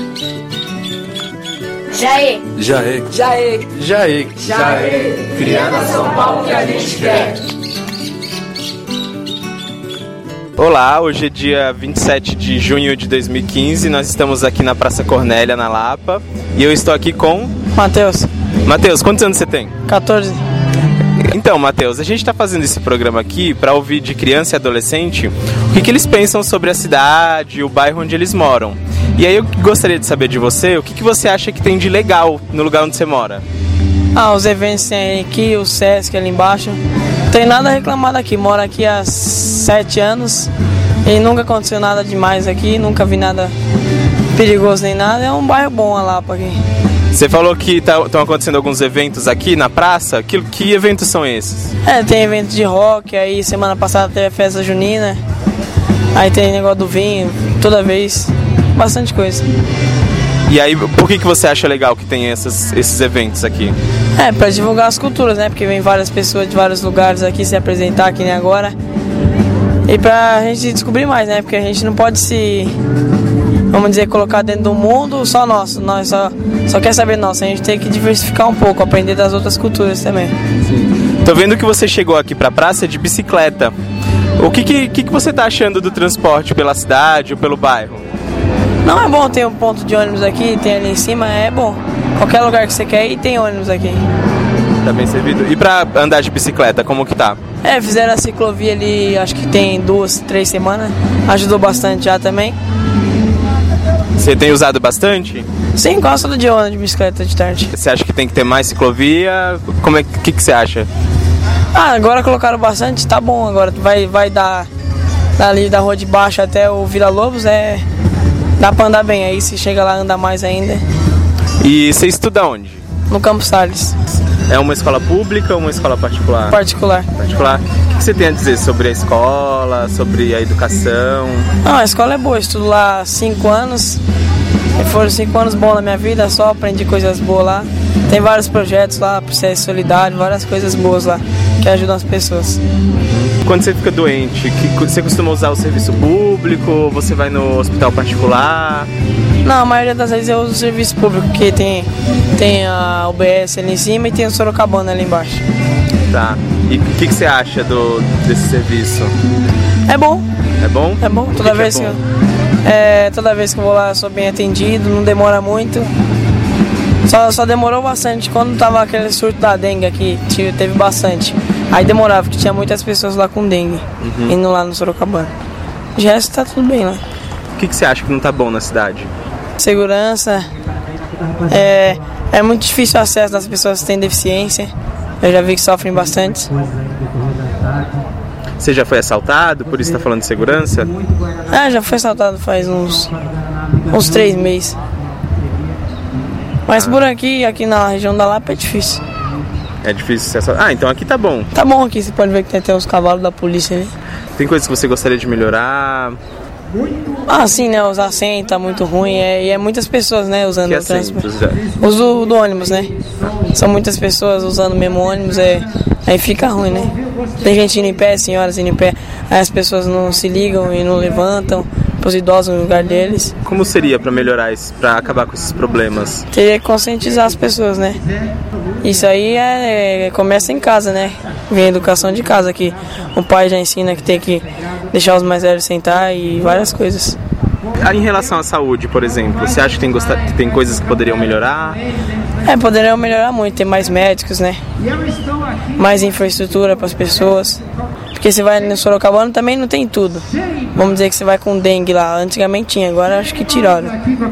Jaê, criando a São Paulo que a gente quer. Olá, hoje é dia 27 de junho de 2015, nós estamos aqui na Praça Cornélia, na Lapa, e eu estou aqui com... Matheus. Matheus, quantos anos você tem? 14. Então, Matheus, a gente está fazendo esse programa aqui para ouvir de criança e adolescente o que eles pensam sobre a cidade, o bairro onde eles moram. E aí eu gostaria de saber de você, o que você acha que tem de legal no lugar onde você mora? Os eventos tem aqui, o Sesc ali embaixo. Não tem nada a reclamar daqui, moro aqui há 7 anos e nunca aconteceu nada demais aqui, nunca vi nada perigoso nem nada, é um bairro bom a Lapa aqui. Você falou que estão acontecendo alguns eventos aqui na praça, que eventos são esses? Tem evento de rock, aí semana passada teve a festa junina, aí tem negócio do vinho, toda vez, bastante coisa. E aí, por que você acha legal que tem esses eventos aqui? Para divulgar as culturas, né? Porque vem várias pessoas de vários lugares aqui se apresentar, aqui nem agora. E pra gente descobrir mais, né? Porque a gente não pode se, vamos dizer, colocar dentro do mundo só nosso. Nós só quer saber nosso. A gente tem que diversificar um pouco, aprender das outras culturas também. Sim. Tô vendo que você chegou aqui pra praça de bicicleta. O que você tá achando do transporte pela cidade ou pelo bairro? Não, é bom ter um ponto de ônibus aqui, tem ali em cima, é bom. Qualquer lugar que você quer ir, tem ônibus aqui. Tá bem servido. E pra andar de bicicleta, como que tá? Fizeram a ciclovia ali, acho que tem 2, 3 semanas. Ajudou bastante já também. Você tem usado bastante? Sim, gosto de onda de bicicleta de tarde. Você acha que tem que ter mais ciclovia? Que você acha? Agora colocaram bastante, tá bom. Agora vai dar dali da rua de baixo até o Vila Lobos, dá pra andar bem. Aí se chega lá, anda mais ainda. E você estuda onde? No Campos Salles. É uma escola pública ou uma escola particular? Particular. Particular. O que você tem a dizer sobre a escola, sobre a educação? A escola é boa, estudo lá há 5 anos. Foram 5 anos bons na minha vida, só aprendi coisas boas lá. Tem vários projetos lá, processo solidário, várias coisas boas lá que ajudam as pessoas. Quando você fica doente, você costuma usar o serviço público ou você vai no hospital particular? Não, a maioria das vezes eu uso o serviço público, porque tem a UBS ali em cima e tem o Sorocabana ali embaixo. Tá. E o que você acha desse serviço? É bom. É bom? É bom. Toda vez que eu vou lá eu sou bem atendido, não demora muito. Só demorou bastante. Quando tava aquele surto da dengue aqui, teve bastante. Aí demorava, porque tinha muitas pessoas lá com dengue, indo lá no Sorocabana. De resto tá tudo bem lá. O que você acha que não tá bom na cidade? Segurança, é muito difícil o acesso das pessoas que têm deficiência. Eu já vi que sofrem bastante. Você já foi assaltado, por isso tá falando de segurança? Já fui assaltado faz uns 3 meses. Mas por aqui na região da Lapa é difícil. É difícil ser assaltado. Então aqui tá bom. Tá bom aqui, você pode ver que tem até os cavalos da polícia ali. Tem coisas que você gostaria de melhorar? Sim, né? Os assentos tá muito ruim e é muitas pessoas, né, usando que o transporte. já? Uso do ônibus, né? São muitas pessoas usando o mesmo ônibus, aí fica ruim, né? Tem gente indo em pé, senhoras indo em pé, aí as pessoas não se ligam e não levantam pros idosos no lugar deles. Como seria para melhorar isso, para acabar com esses problemas? Teria que conscientizar as pessoas, né? Isso aí começa em casa, né? Vem a educação de casa, que o pai já ensina que tem que deixar os mais velhos sentar e várias coisas. Em relação à saúde, por exemplo, você acha que tem coisas que poderiam melhorar? Poderiam melhorar muito, ter mais médicos, né? Mais infraestrutura para as pessoas. Porque você vai no Sorocabana também não tem tudo. Vamos dizer que você vai com dengue lá, antigamente tinha, agora acho que tiraram.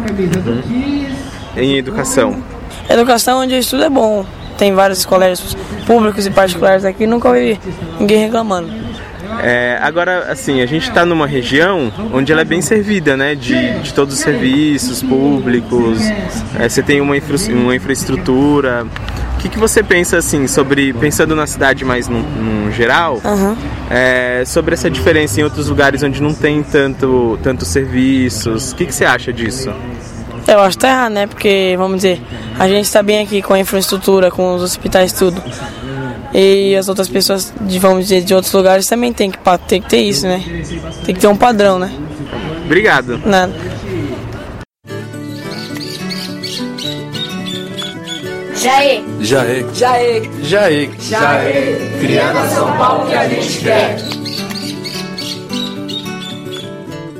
Em educação? Educação onde eu estudo é bom. Tem vários colégios públicos e particulares aqui, nunca ouvi ninguém reclamando. Agora, assim, a gente está numa região onde ela é bem servida, né, de todos os serviços públicos, você tem uma infraestrutura. O que você pensa, assim, pensando na cidade mais no geral, sobre essa diferença em outros lugares onde não tem tantos serviços? O que você acha disso? Eu acho que tá errado, né, porque, vamos dizer, a gente está bem aqui com a infraestrutura, com os hospitais, tudo. E as outras pessoas, vamos dizer, de outros lugares também tem que ter isso, né? Tem que ter um padrão, né? Obrigado. Nada. Jaê. Jaê. Jaê. Jaê. Jaê. Criando a São Paulo que a gente quer.